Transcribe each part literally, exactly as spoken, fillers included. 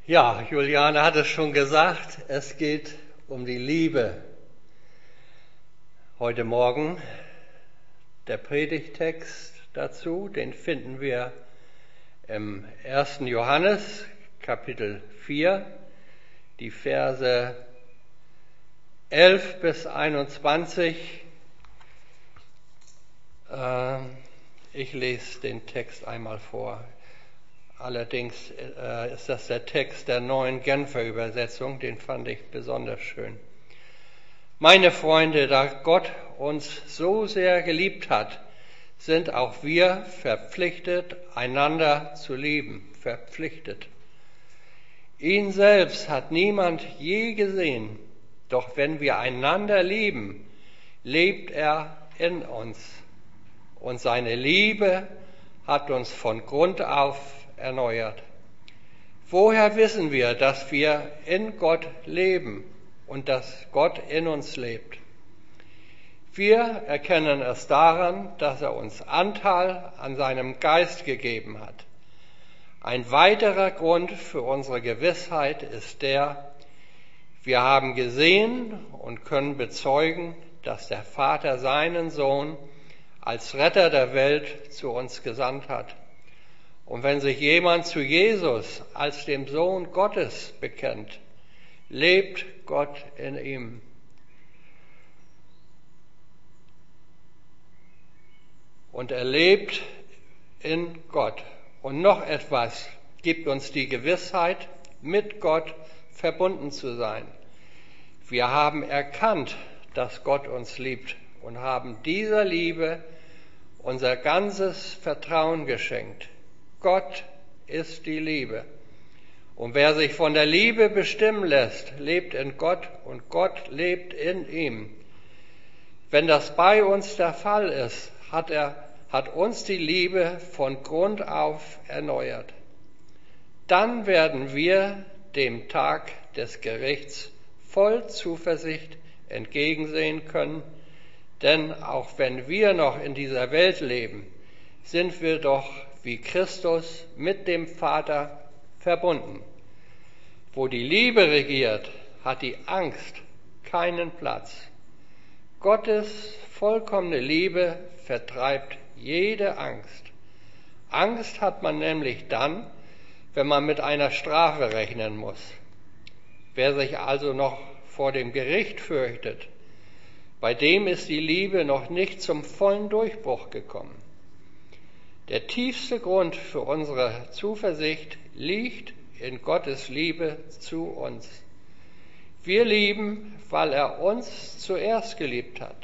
Ja, Juliane hat es schon gesagt, es geht um die Liebe. Heute Morgen der Predigttext dazu, den finden wir im ersten Johannes, Kapitel vier, die Verse elf bis einundzwanzig. Ich lese den Text einmal vor. Allerdings äh, ist das der Text der neuen Genfer Übersetzung, den fand ich besonders schön. Meine Freunde, da Gott uns so sehr geliebt hat, sind auch wir verpflichtet, einander zu lieben. Verpflichtet. Ihn selbst hat niemand je gesehen, doch wenn wir einander lieben, lebt er in uns. Und seine Liebe hat uns von Grund auf erneuert. Woher wissen wir, dass wir in Gott leben und dass Gott in uns lebt? Wir erkennen es daran, dass er uns Anteil an seinem Geist gegeben hat. Ein weiterer Grund für unsere Gewissheit ist der, wir haben gesehen und können bezeugen, dass der Vater seinen Sohn als Retter der Welt zu uns gesandt hat. Und wenn sich jemand zu Jesus als dem Sohn Gottes bekennt, lebt Gott in ihm. Und er lebt in Gott. Und noch etwas gibt uns die Gewissheit, mit Gott verbunden zu sein. Wir haben erkannt, dass Gott uns liebt und haben dieser Liebe unser ganzes Vertrauen geschenkt. Gott ist die Liebe. Und wer sich von der Liebe bestimmen lässt, lebt in Gott und Gott lebt in ihm. Wenn das bei uns der Fall ist, hat er, hat uns die Liebe von Grund auf erneuert. Dann werden wir dem Tag des Gerichts voll Zuversicht entgegensehen können, denn auch wenn wir noch in dieser Welt leben, sind wir doch wie Christus mit dem Vater verbunden. Wo die Liebe regiert, hat die Angst keinen Platz. Gottes vollkommene Liebe vertreibt jede Angst. Angst hat man nämlich dann, wenn man mit einer Strafe rechnen muss. Wer sich also noch vor dem Gericht fürchtet, bei dem ist die Liebe noch nicht zum vollen Durchbruch gekommen. Der tiefste Grund für unsere Zuversicht liegt in Gottes Liebe zu uns. Wir lieben, weil er uns zuerst geliebt hat.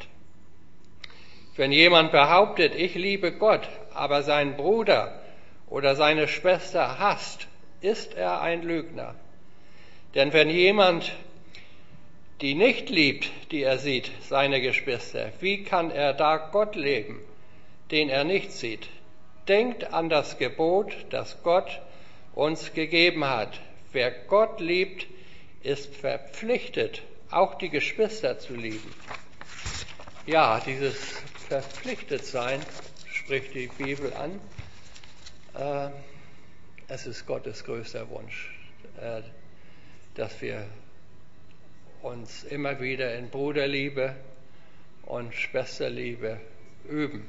Wenn jemand behauptet, ich liebe Gott, aber seinen Bruder oder seine Schwester hasst, ist er ein Lügner. Denn wenn jemand die nicht liebt, die er sieht, seine Geschwister, wie kann er da Gott leben, den er nicht sieht? Denkt an das Gebot, das Gott uns gegeben hat. Wer Gott liebt, ist verpflichtet, auch die Geschwister zu lieben. Ja, dieses Verpflichtetsein spricht die Bibel an. Äh, es ist Gottes größter Wunsch, äh, dass wir uns immer wieder in Bruderliebe und Schwesterliebe üben.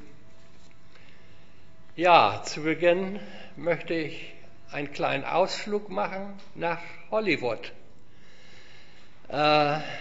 Ja, zu Beginn möchte ich einen kleinen Ausflug machen nach Hollywood. Äh,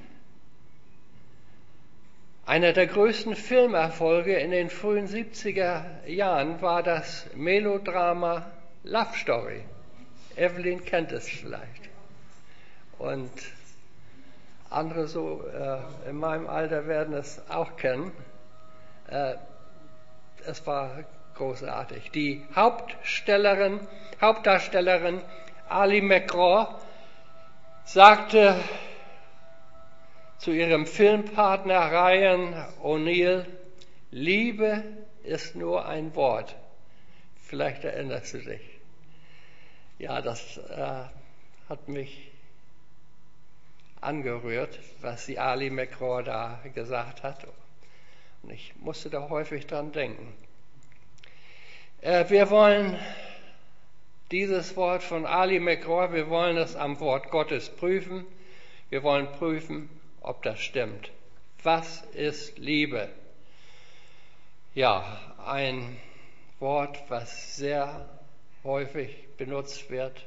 einer der größten Filmerfolge in den frühen siebziger Jahren war das Melodrama Love Story. Evelyn kennt es vielleicht. Und andere so äh, in meinem Alter werden es auch kennen. Äh, es war großartig. Die Hauptstellerin, Hauptdarstellerin Ali MacGraw sagte zu ihrem Filmpartner Ryan O'Neal, Liebe ist nur ein Wort. Vielleicht erinnerst du dich. Ja, das äh, hat mich angerührt, was die Ali MacGraw da gesagt hat. Und ich musste da häufig dran denken. Äh, wir wollen Dieses Wort von Ali McGraw, wir wollen es am Wort Gottes prüfen. Wir wollen prüfen, ob das stimmt. Was ist Liebe? Ja, ein Wort, was sehr häufig benutzt wird.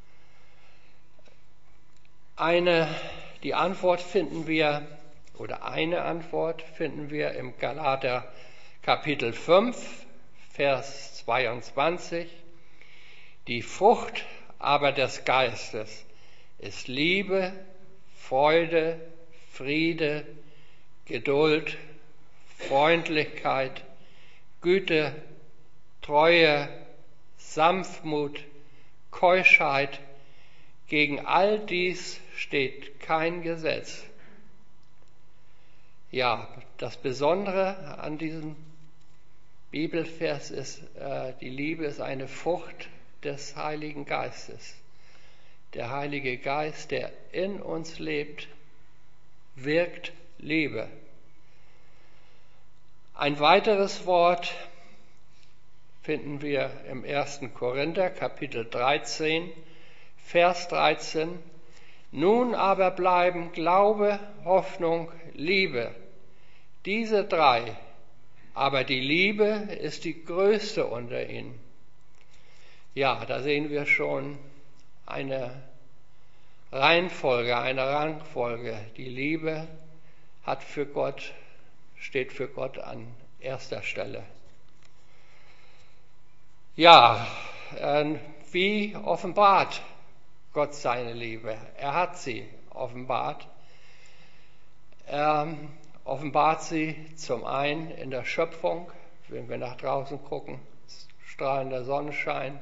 Eine, die Antwort finden wir, oder eine Antwort finden wir im Galater Kapitel fünf, Vers zweiundzwanzig. Die Frucht aber des Geistes ist Liebe, Freude, Friede, Geduld, Freundlichkeit, Güte, Treue, Sanftmut, Keuschheit. Gegen all dies steht kein Gesetz. Ja, das Besondere an diesem Bibelvers ist, äh, die Liebe ist eine Frucht des Heiligen Geistes. Der Heilige Geist, der in uns lebt, wirkt Liebe. Ein weiteres Wort finden wir im ersten Korinther, Kapitel dreizehn, Vers dreizehn. Nun aber bleiben Glaube, Hoffnung, Liebe. Diese drei, aber die Liebe ist die größte unter ihnen. Ja, da sehen wir schon eine Reihenfolge, eine Rangfolge. Die Liebe hat für Gott, steht für Gott an erster Stelle. Ja, äh, wie offenbart Gott seine Liebe? Er hat sie offenbart. Er offenbart sie zum einen in der Schöpfung, wenn wir nach draußen gucken, strahlender Sonnenschein.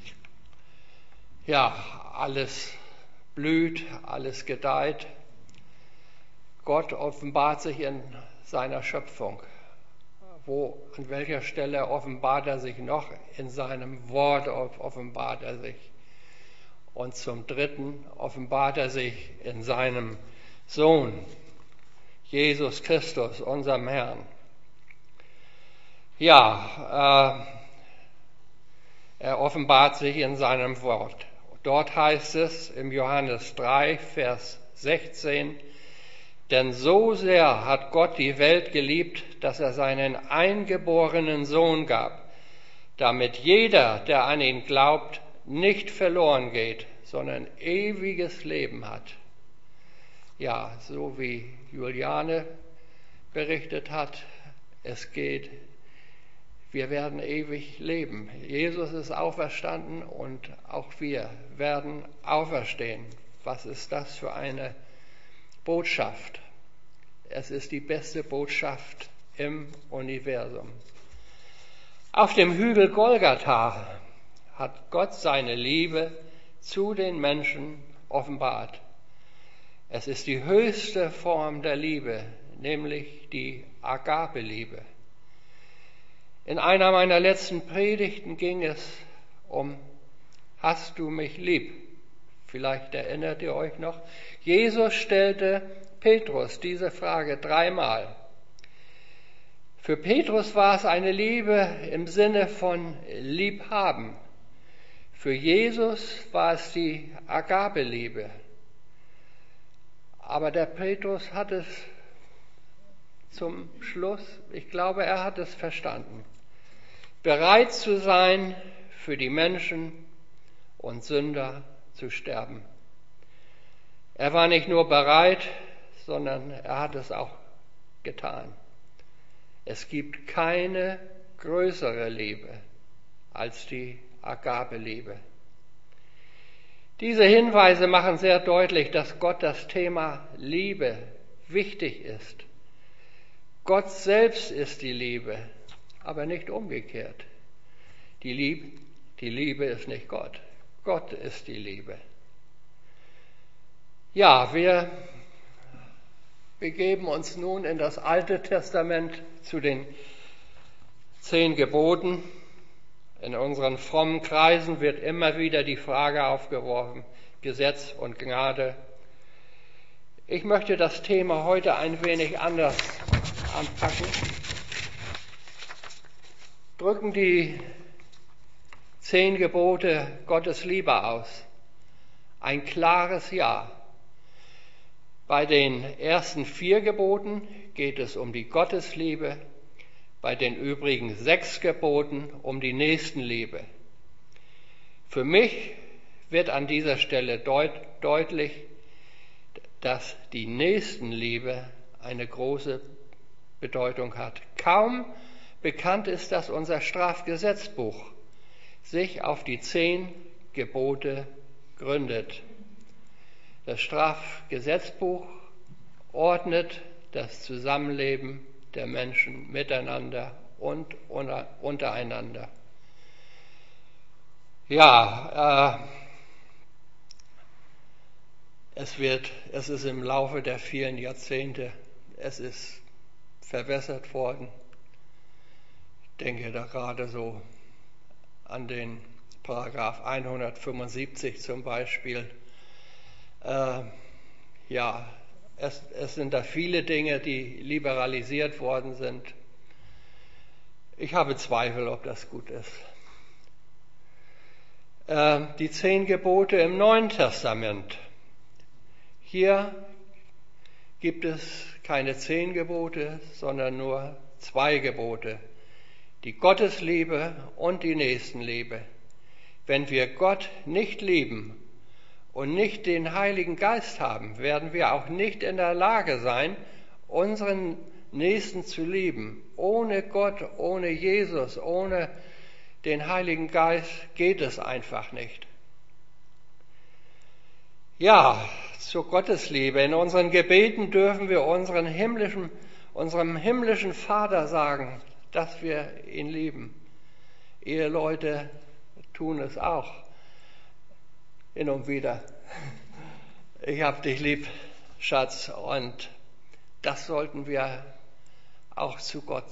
Ja, alles blüht, alles gedeiht. Gott offenbart sich in seiner Schöpfung. Wo, an welcher Stelle offenbart er sich noch? In seinem Wort offenbart er sich. Und zum Dritten offenbart er sich in seinem Sohn, Jesus Christus, unserem Herrn. Ja, äh, er offenbart sich in seinem Wort. Dort heißt es im Johannes drei, Vers sechzehn, denn so sehr hat Gott die Welt geliebt, dass er seinen eingeborenen Sohn gab, damit jeder, der an ihn glaubt, nicht verloren geht, sondern ewiges Leben hat. Ja, so wie Juliane berichtet hat, es geht, wir werden ewig leben. Jesus ist auferstanden und auch wir werden auferstehen. Was ist das für eine Botschaft? Es ist die beste Botschaft im Universum. Auf dem Hügel Golgatha hat Gott seine Liebe zu den Menschen offenbart. Es ist die höchste Form der Liebe, nämlich die Agape-Liebe. In einer meiner letzten Predigten ging es um, hast du mich lieb? Vielleicht erinnert ihr euch noch. Jesus stellte Petrus diese Frage dreimal. Für Petrus war es eine Liebe im Sinne von Liebhaben. Für Jesus war es die Agape-Liebe. Aber der Petrus hat es zum Schluss, ich glaube, er hat es verstanden. Bereit zu sein, für die Menschen und Sünder zu sterben. Er war nicht nur bereit, sondern er hat es auch getan. Es gibt keine größere Liebe als die Agape-Liebe. Diese Hinweise machen sehr deutlich, dass Gott das Thema Liebe wichtig ist. Gott selbst ist die Liebe, aber nicht umgekehrt. Die Liebe, die Liebe ist nicht Gott. Gott ist die Liebe. Ja, wir begeben uns nun in das Alte Testament zu den zehn Geboten. In unseren frommen Kreisen wird immer wieder die Frage aufgeworfen, Gesetz und Gnade. Ich möchte das Thema heute ein wenig anders anpacken. Drücken die zehn Gebote Gottes Liebe aus? Ein klares Ja. Bei den ersten vier Geboten geht es um die Gottesliebe, bei den übrigen sechs Geboten um die Nächstenliebe. Für mich wird an dieser Stelle deut- deutlich, dass die Nächstenliebe eine große Bedeutung hat. Kaum bekannt ist, dass unser Strafgesetzbuch sich auf die zehn Gebote gründet. Das Strafgesetzbuch ordnet das Zusammenleben der Menschen miteinander und untereinander. Ja, äh, es wird, es ist im Laufe der vielen Jahrzehnte, es ist verwässert worden. Ich denke da gerade so an den Paragraph hundertfünfundsiebzig zum Beispiel. Äh, ja, es, es sind da viele Dinge, die liberalisiert worden sind. Ich habe Zweifel, ob das gut ist. Äh, die zehn Gebote im Neuen Testament. Hier gibt es keine zehn Gebote, sondern nur zwei Gebote. Die Gottesliebe und die Nächstenliebe. Wenn wir Gott nicht lieben und nicht den Heiligen Geist haben, werden wir auch nicht in der Lage sein, unseren Nächsten zu lieben. Ohne Gott, ohne Jesus, ohne den Heiligen Geist geht es einfach nicht. Ja, zur Gottesliebe. In unseren Gebeten dürfen wir unseren himmlischen, unserem himmlischen Vater sagen, dass wir ihn lieben. Eheleute tun es auch hin und wieder. Ich hab dich lieb, Schatz, und das sollten wir auch zu Gott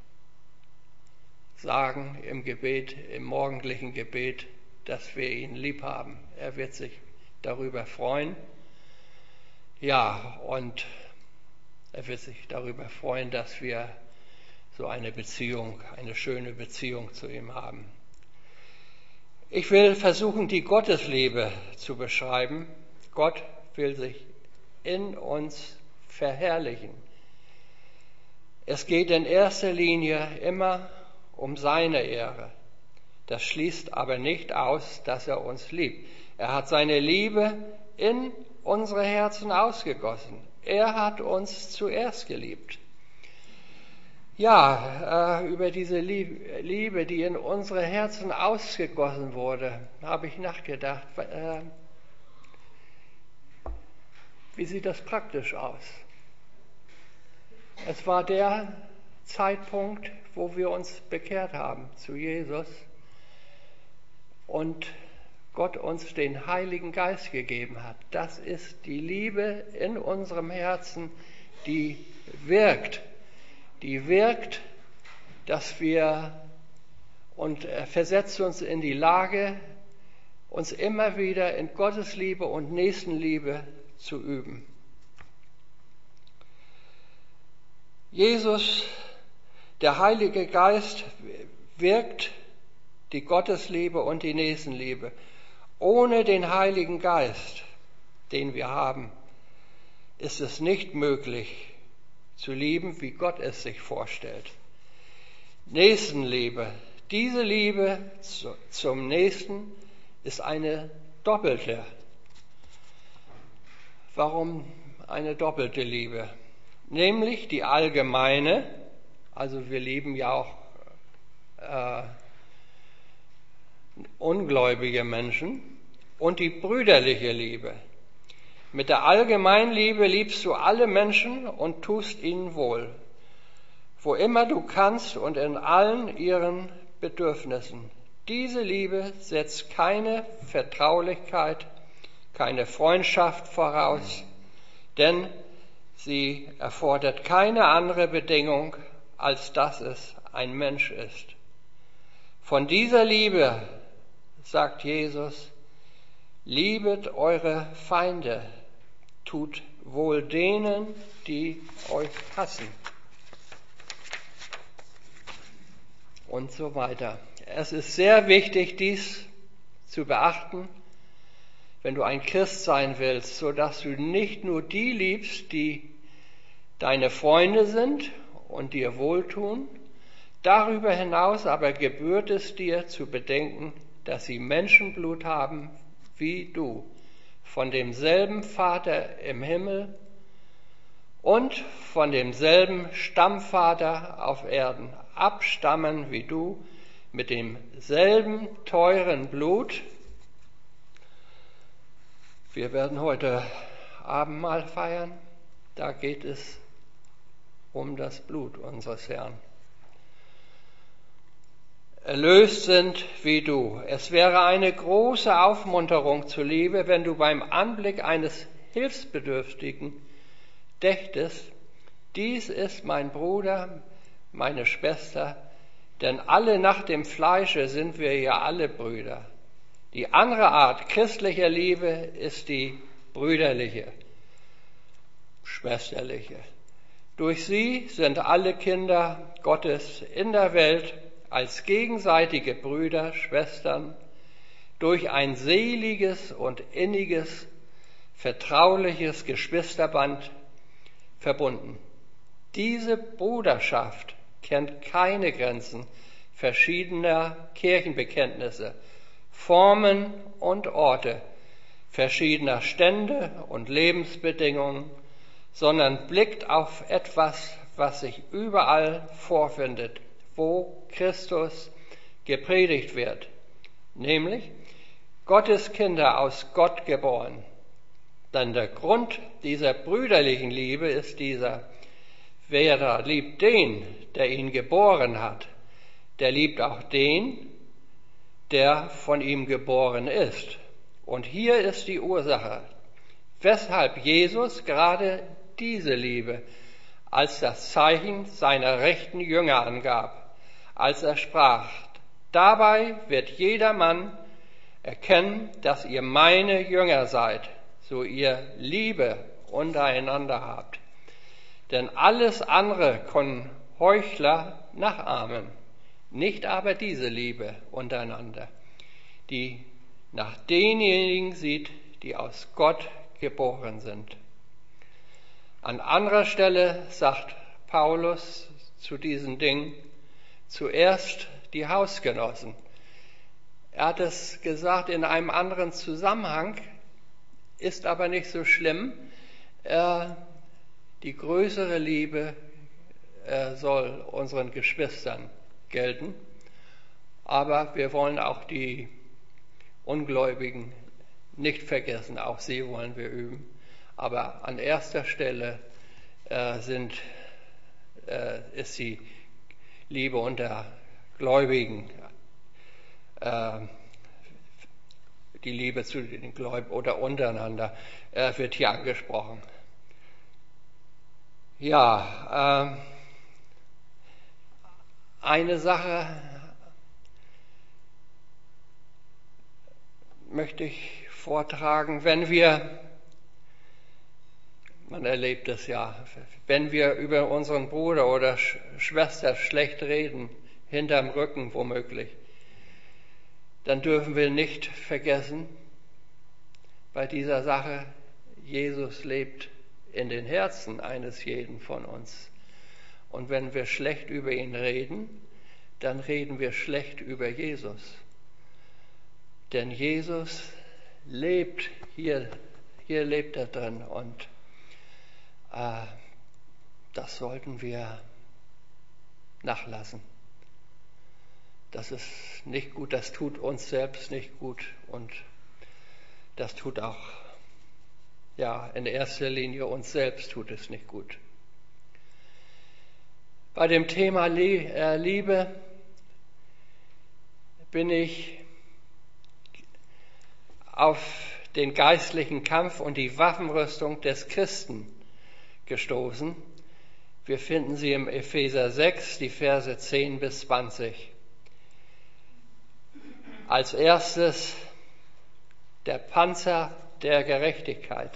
sagen im Gebet, im morgendlichen Gebet, dass wir ihn lieb haben. Er wird sich darüber freuen. Ja, und er wird sich darüber freuen, dass wir so eine Beziehung, eine schöne Beziehung zu ihm haben. Ich will versuchen, die Gottesliebe zu beschreiben. Gott will sich in uns verherrlichen. Es geht in erster Linie immer um seine Ehre. Das schließt aber nicht aus, dass er uns liebt. Er hat seine Liebe in unsere Herzen ausgegossen. Er hat uns zuerst geliebt. Ja, äh, über diese Liebe, die in unsere Herzen ausgegossen wurde, habe ich nachgedacht. Äh, wie sieht das praktisch aus? Es war der Zeitpunkt, wo wir uns bekehrt haben zu Jesus und Gott uns den Heiligen Geist gegeben hat. Das ist die Liebe in unserem Herzen, die wirkt. Die wirkt, dass wir und versetzt uns in die Lage, uns immer wieder in Gottes Liebe und Nächstenliebe zu üben. Jesus, der Heilige Geist, wirkt die Gottesliebe und die Nächstenliebe. Ohne den Heiligen Geist, den wir haben, ist es nicht möglich, zu lieben, wie Gott es sich vorstellt. Nächstenliebe. Diese Liebe zum Nächsten ist eine doppelte. Warum eine doppelte Liebe? Nämlich die allgemeine, also wir lieben ja auch äh, ungläubige Menschen, und die brüderliche Liebe. Mit der allgemeinen Liebe liebst du alle Menschen und tust ihnen wohl, wo immer du kannst und in allen ihren Bedürfnissen. Diese Liebe setzt keine Vertraulichkeit, keine Freundschaft voraus, denn sie erfordert keine andere Bedingung, als dass es ein Mensch ist. Von dieser Liebe, sagt Jesus, liebet eure Feinde, tut wohl denen, die euch hassen. und so weiter. Es ist sehr wichtig, dies zu beachten, wenn du ein Christ sein willst, sodass du nicht nur die liebst, die deine Freunde sind und dir wohltun, darüber hinaus aber gebührt es dir zu bedenken, dass sie Menschenblut haben wie du, von demselben Vater im Himmel und von demselben Stammvater auf Erden, abstammen wie du, mit demselben teuren Blut. Wir werden heute Abendmahl feiern, da geht es um das Blut unseres Herrn. Erlöst sind wie du. Es wäre eine große Aufmunterung zuliebe, wenn du beim Anblick eines Hilfsbedürftigen dächtest, dies ist mein Bruder, meine Schwester, denn alle nach dem Fleische sind wir ja alle Brüder. Die andere Art christlicher Liebe ist die brüderliche, schwesterliche. Durch sie sind alle Kinder Gottes in der Welt als gegenseitige Brüder, Schwestern, durch ein seliges und inniges, vertrauliches Geschwisterband verbunden. Diese Bruderschaft kennt keine Grenzen verschiedener Kirchenbekenntnisse, Formen und Orte, verschiedener Stände und Lebensbedingungen, sondern blickt auf etwas, was sich überall vorfindet, wo Christus gepredigt wird, nämlich Gottes Kinder aus Gott geboren. Denn der Grund dieser brüderlichen Liebe ist dieser: Wer da liebt den, der ihn geboren hat, der liebt auch den, der von ihm geboren ist. Und hier ist die Ursache, weshalb Jesus gerade diese Liebe als das Zeichen seiner rechten Jünger angab, als er sprach: Dabei wird jedermann erkennen, dass ihr meine Jünger seid, so ihr Liebe untereinander habt. Denn alles andere können Heuchler nachahmen, nicht aber diese Liebe untereinander, die nach denjenigen sieht, die aus Gott geboren sind. An anderer Stelle sagt Paulus zu diesen Dingen: Zuerst die Hausgenossen. Er hat es gesagt in einem anderen Zusammenhang, ist aber nicht so schlimm. Er, die größere Liebe äh, soll unseren Geschwistern gelten, aber wir wollen auch die Ungläubigen nicht vergessen, auch sie wollen wir üben. Aber an erster Stelle äh, sind, äh, ist die Liebe unter Gläubigen, äh, die Liebe zu den Gläubigen oder untereinander äh, wird hier angesprochen. Ja, äh, eine Sache möchte ich vortragen, wenn wir, man erlebt es ja, wenn wir über unseren Bruder oder Schwester schlecht reden, hinterm Rücken womöglich, dann dürfen wir nicht vergessen, bei dieser Sache, Jesus lebt in den Herzen eines jeden von uns. Und wenn wir schlecht über ihn reden, dann reden wir schlecht über Jesus. Denn Jesus lebt hier, hier lebt er drin und äh, das sollten wir nachlassen. Das ist nicht gut, das tut uns selbst nicht gut und das tut auch, ja, in erster Linie uns selbst tut es nicht gut. Bei dem Thema Liebe bin ich auf den geistlichen Kampf und die Waffenrüstung des Christen gestoßen. Wir finden sie im Epheser sechs, die Verse zehn bis zwanzig. Als erstes der Panzer der Gerechtigkeit.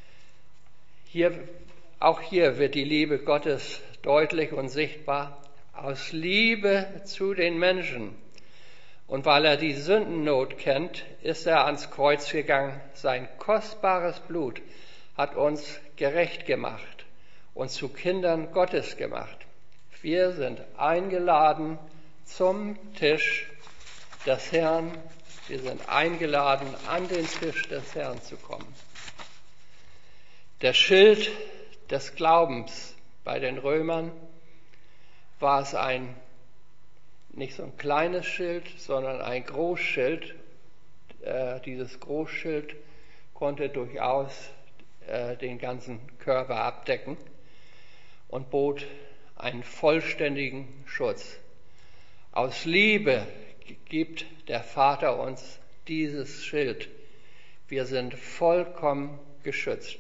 Hier, auch hier wird die Liebe Gottes deutlich und sichtbar. aus Liebe zu den Menschen. Und weil er die Sündennot kennt, ist er ans Kreuz gegangen. Sein kostbares Blut hat uns gerecht gemacht und zu Kindern Gottes gemacht. Wir sind eingeladen zum Tisch des Herrn. Wir sind eingeladen, an den Tisch des Herrn zu kommen. Der Schild des Glaubens bei den Römern war es ein, nicht so ein kleines Schild, sondern ein Großschild. Äh, dieses Großschild konnte durchaus äh, den ganzen Körper abdecken und bot einen vollständigen Schutz. Aus Liebe gibt der Vater uns dieses Schild. Wir sind vollkommen geschützt.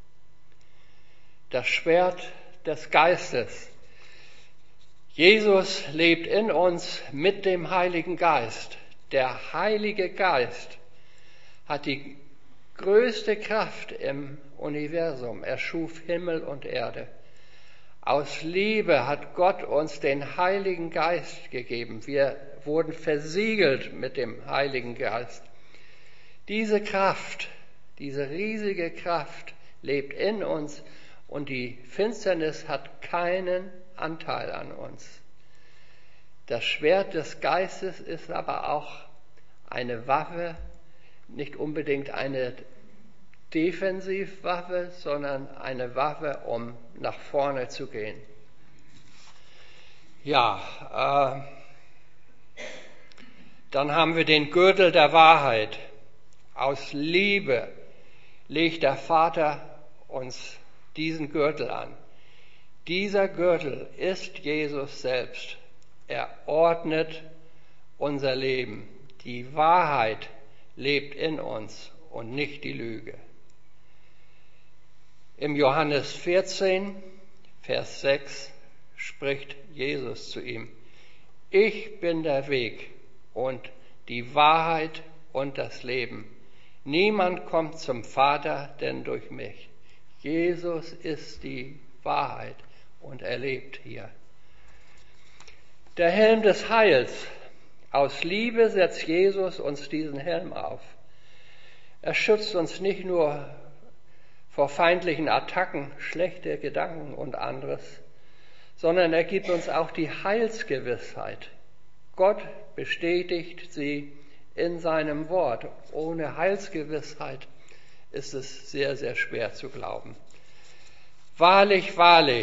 Das Schwert des Geistes. Jesus lebt in uns mit dem Heiligen Geist. Der Heilige Geist hat die größte Kraft im Universum. Er schuf Himmel und Erde. Aus Liebe hat Gott uns den Heiligen Geist gegeben. Wir wurden versiegelt mit dem Heiligen Geist. Diese Kraft, diese riesige Kraft lebt in uns und die Finsternis hat keinen Anteil an uns. Das Schwert des Geistes ist aber auch eine Waffe, nicht unbedingt eine Defensivwaffe, sondern eine Waffe, um nach vorne zu gehen. Ja, äh, dann haben wir den Gürtel der Wahrheit. Aus Liebe legt der Vater uns diesen Gürtel an. Dieser Gürtel ist Jesus selbst. Er ordnet unser Leben. Die Wahrheit lebt in uns und nicht die Lüge. Im Johannes vierzehn, Vers sechs spricht Jesus zu ihm: Ich bin der Weg und die Wahrheit und das Leben. Niemand kommt zum Vater, denn durch mich. Jesus ist die Wahrheit und er lebt hier. Der Helm des Heils. Aus Liebe setzt Jesus uns diesen Helm auf. Er schützt uns nicht nur vor feindlichen Attacken, schlechte Gedanken und anderes, sondern er gibt uns auch die Heilsgewissheit. Gott bestätigt sie in seinem Wort. Ohne Heilsgewissheit ist es sehr, sehr schwer zu glauben. Wahrlich, wahrlich,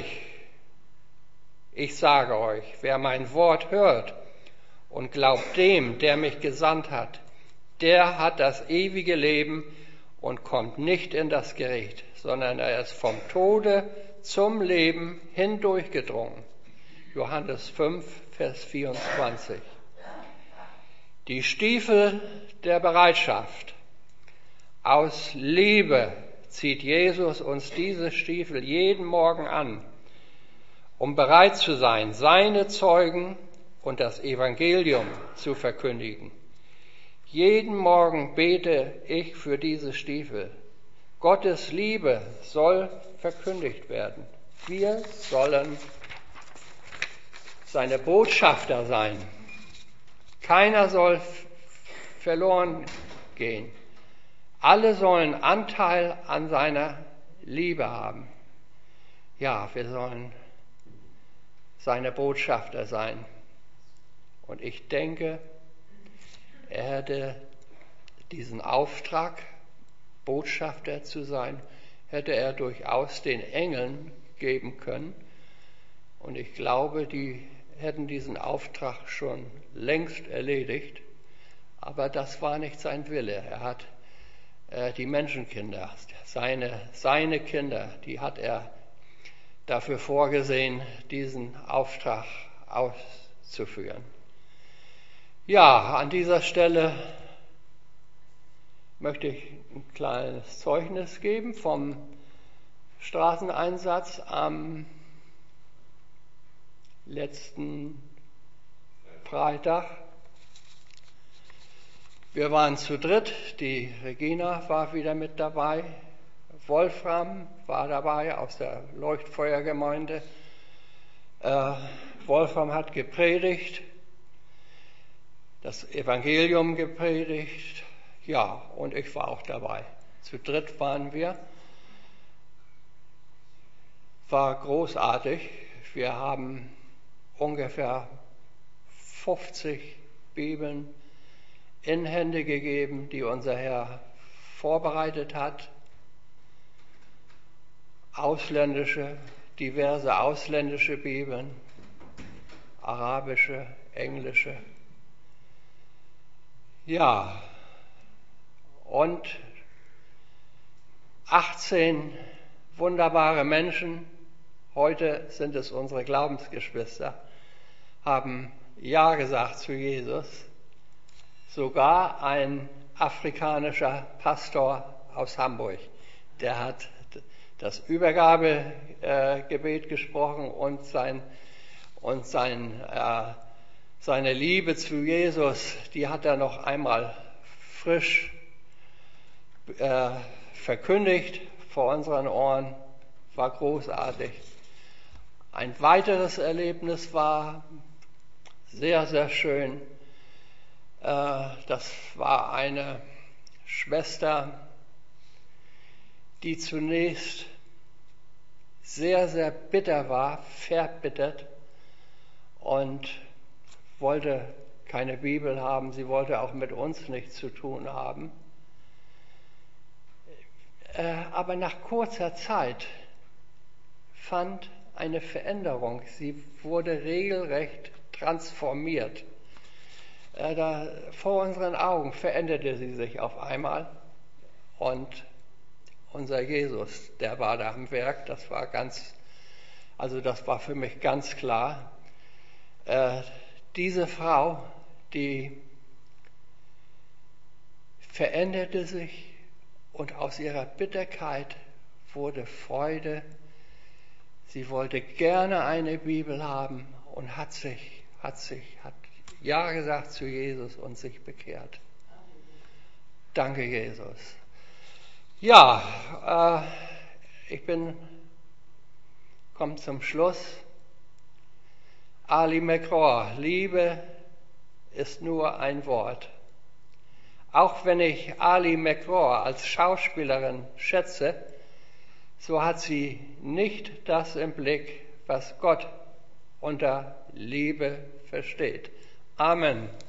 ich sage euch, wer mein Wort hört und glaubt dem, der mich gesandt hat, der hat das ewige Leben und kommt nicht in das Gericht, sondern er ist vom Tode zum Leben hindurchgedrungen. Johannes fünf, Vers vierundzwanzig. Die Stiefel der Bereitschaft. Aus Liebe zieht Jesus uns diese Stiefel jeden Morgen an, um bereit zu sein, seine Zeugen und das Evangelium zu verkündigen. Jeden Morgen bete ich für diese Stiefel. Gottes Liebe soll verkündigt werden. Wir sollen seine Botschafter sein. Keiner soll verloren gehen. Alle sollen Anteil an seiner Liebe haben. Ja, wir sollen seine Botschafter sein. Und ich denke, er hätte diesen Auftrag, Botschafter zu sein, hätte er durchaus den Engeln geben können. Und ich glaube, die hätten diesen Auftrag schon längst erledigt. Aber das war nicht sein Wille. Er hat äh, die Menschenkinder, seine, seine Kinder, die hat er dafür vorgesehen, diesen Auftrag auszuführen. Ja, an dieser Stelle möchte ich ein kleines Zeugnis geben vom Straßeneinsatz am letzten Freitag. Wir waren zu dritt, die Regina war wieder mit dabei, Wolfram war dabei aus der Leuchtfeuergemeinde, Äh, Wolfram hat gepredigt, das Evangelium gepredigt, ja, und ich war auch dabei. Zu dritt waren wir. War großartig. Wir haben ungefähr fünfzig Bibeln in Hände gegeben, die unser Herr vorbereitet hat. Ausländische, diverse ausländische Bibeln, arabische, englische. Ja, und achtzehn wunderbare Menschen, heute sind es unsere Glaubensgeschwister, haben Ja gesagt zu Jesus. Sogar ein afrikanischer Pastor aus Hamburg, der hat das Übergabegebet gesprochen und, sein, und sein, äh, seine Liebe zu Jesus, die hat er noch einmal frisch äh, verkündigt vor unseren Ohren. War großartig. Ein weiteres Erlebnis war sehr, sehr schön. Äh, das war eine Schwester, die zunächst sehr, sehr bitter war, verbittert und wollte keine Bibel haben. Sie wollte auch mit uns nichts zu tun haben. Aber nach kurzer Zeit fand eine Veränderung. Sie wurde regelrecht transformiert. Da, vor unseren Augen veränderte sie sich auf einmal und unser Jesus, der war da am Werk, das war ganz, also das war für mich ganz klar. Äh, diese Frau, die veränderte sich und aus ihrer Bitterkeit wurde Freude. Sie wollte gerne eine Bibel haben und hat sich, hat sich, hat Ja gesagt zu Jesus und sich bekehrt. Danke, Jesus. Ja, äh, ich bin, komme zum Schluss. Ali McGraw, Liebe ist nur ein Wort. Auch wenn ich Ali McGraw als Schauspielerin schätze, so hat sie nicht das im Blick, was Gott unter Liebe versteht. Amen.